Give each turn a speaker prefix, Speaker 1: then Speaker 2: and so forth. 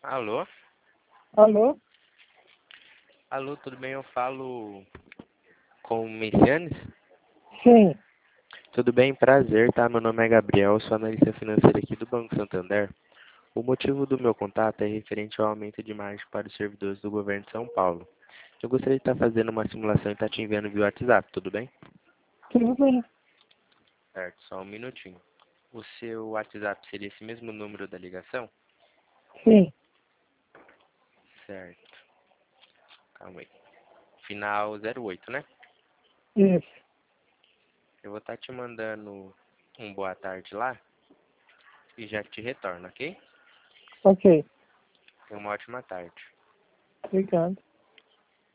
Speaker 1: Alô?
Speaker 2: Alô?
Speaker 1: Alô, tudo bem? Eu falo com o Messianes?
Speaker 2: Sim.
Speaker 1: Tudo bem? Prazer, tá? Meu nome é Gabriel, sou analista financeiro aqui do Banco Santander. O motivo do meu contato é referente ao aumento de margem para os servidores do governo de São Paulo. Eu gostaria de estar fazendo uma simulação e estar te enviando via WhatsApp, tudo bem?
Speaker 2: Tudo bem.
Speaker 1: Certo, só um minutinho. O seu WhatsApp seria esse mesmo número da ligação?
Speaker 2: Sim.
Speaker 1: Certo, calma aí. Final 08, né?
Speaker 2: Isso.
Speaker 1: Eu vou estar te mandando um boa tarde lá e já te retorno, ok?
Speaker 2: Ok.
Speaker 1: Tenha uma ótima tarde.
Speaker 2: Obrigado.